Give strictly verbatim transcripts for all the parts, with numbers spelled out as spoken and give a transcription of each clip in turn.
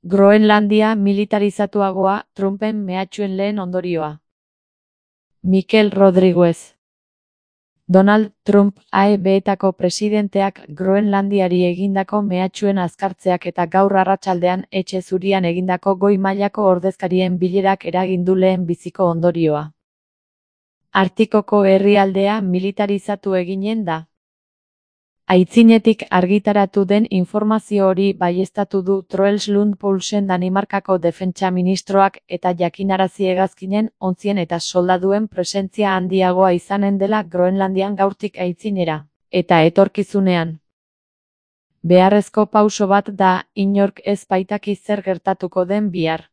Groenlandia militarizatuagoa, Trumpen mehatxuen lehen ondorioa. Mikel Rodriguez. Donald Trump A E B-etako presidenteak Groenlandiari egindako mehatxuen azkartzeak eta gaur arratsaldean Etxe Zurian egindako goi mailako ordezkarien bilerak eragin du lehen biziko ondorioa. Arktikoko herrialdea militarizatu eginen da. Aitzinetik argitaratu den informazio hori baieztatu du Troels Lund Poulsen Danimarkako defentsa ministroak eta jakinarazi hegazkinen, ontzien eta soldaduen presentzia handiagoa izanen dela Groenlandian gaurtik aitzinera, eta etorkizunean. Beharrezko pauso bat da, inork ez baitaki zer gertatuko den bihar.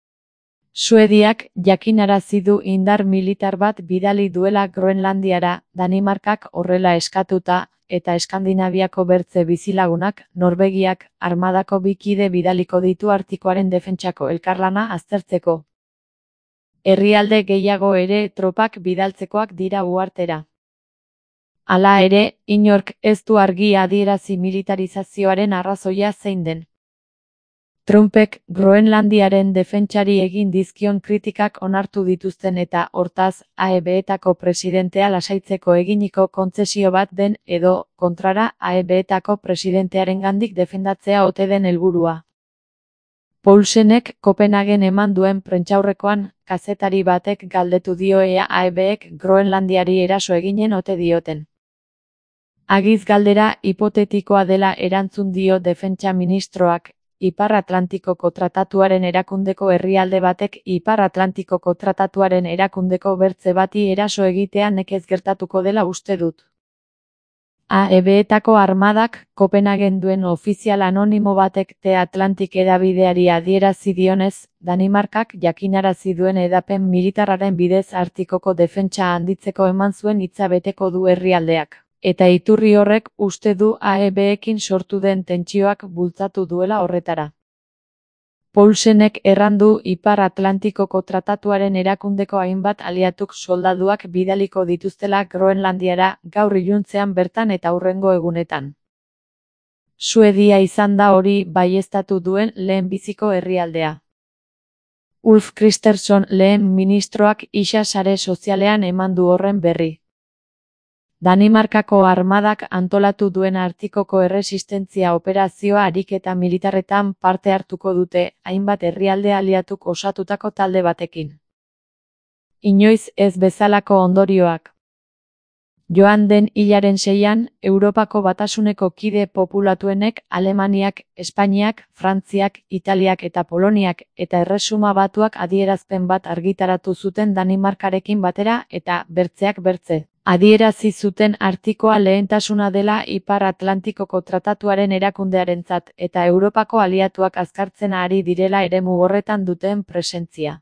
Suediak jakinarazi du indar militar bat bidali duela Groenlandiara, Danimarkak horrela eskatuta, eta Eskandinaviako bertze bizilagunak, Norvegiak, armadako bi kide bidaliko ditu Artikoaren defentsako elkarlana aztertzeko. Herrialde gehiago ere tropak bidaltzekoak dira uhartera. Hala ere, inork ez du argi adierazi militarizazioaren arrazoia zein den. Trumpek Groenlandiaren defentsari egin dizkion kritikak onartu dituzten eta, hortaz, A E B-etako presidentea lasaitzeko eginiko kontzesio bat den edo, kontrara, A E B-etako presidentearengandik defendatzea ote den helburua. Poulsenek Kopenhagen eman duen prentsaurrekoan, kazetari batek galdetu dio ea A E B-ek Groenlandiari eraso eginen ote dioten. Agiz galdera hipotetikoa dela erantzun dio defentsa ministroak, Ipar Atlantikoko Tratatuaren erakundeko herrialde batek Ipar Atlantikoko Tratatuaren erakundeko bertze bati eraso egitea nekez gertatuko dela uste dut. A E B-etako armadak, Kopenhagen duen ofizial anonimo batek The Atlantic hedabideari adierazi dionez, Danimarkak jakinarazi duen hedapen militarraren bidez Artikoko defentsa handitzeko eman zuen hitza beteko du herrialdeak. Eta iturri horrek uste du A E B-ekin sortu den tentsioak bultzatu duela horretara. Poulsenek errandu Ipar Atlantikoko Tratatuaren erakundeko hainbat aliatuk soldaduak bidaliko dituztela Groenlandiara gaur iluntzean bertan eta hurrengo egunetan. Suedia izan da hori baieztatu duen lehenbiziko herrialdea. Ulf Kristersson lehen ministroak isa sare sozialean eman du horren berri. Danimarkako armadak antolatu duen Artikoko erresistentzia operazioa ariketa militarretan parte hartuko dute, hainbat herrialde aliatuk osatutako talde batekin. Inoiz ez bezalako ondorioak. Joan den hilaren seian, Europako Batasuneko kide populatuenek Alemaniak, Espainiak, Frantziak, Italiak eta Poloniak eta Erresuma Batuak adierazpen bat argitaratu zuten Danimarkarekin batera eta, bertzeak bertze, adierazi zuten Artikoa lehentasuna dela Ipar Atlantikoko Tratatuaren erakundearentzat eta Europako aliatuak azkartzen ari direla eremu horretan duten presentzia.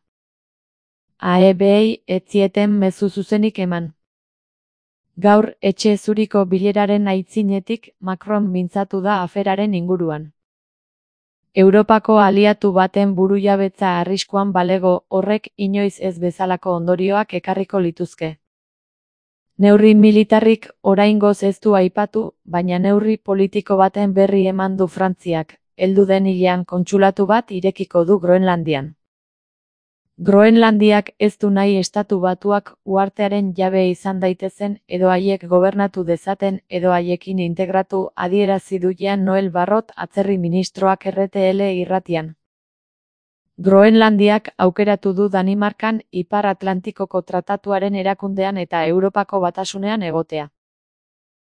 A E B-ei ez zieten mezu zuzenik eman. Gaur, Etxe Zuriko bileraren aitzinetik, Macron mintzatu da aferaren inguruan. Europako aliatu baten burujabetza arriskuan balego, horrek inoiz ez bezalako ondorioak ekarriko lituzke. Neurri militarrik oraingoz ez du aipatu, baina neurri politiko baten berri eman du Frantziak, heldu den hilean kontsulatu bat irekiko du Groenlandian. Groenlandiak ez du nahi Estatu Batuak uhartearen jabe izan daitezen edo haiek gobernatu dezaten edo haiekin integratu adierazi du Jean Noel Barrot atzerri ministroak R T L irratian. Groenlandiak aukeratu du Danimarkan Ipar Atlantikoko Tratatuaren erakundean eta Europako Batasunean egotea.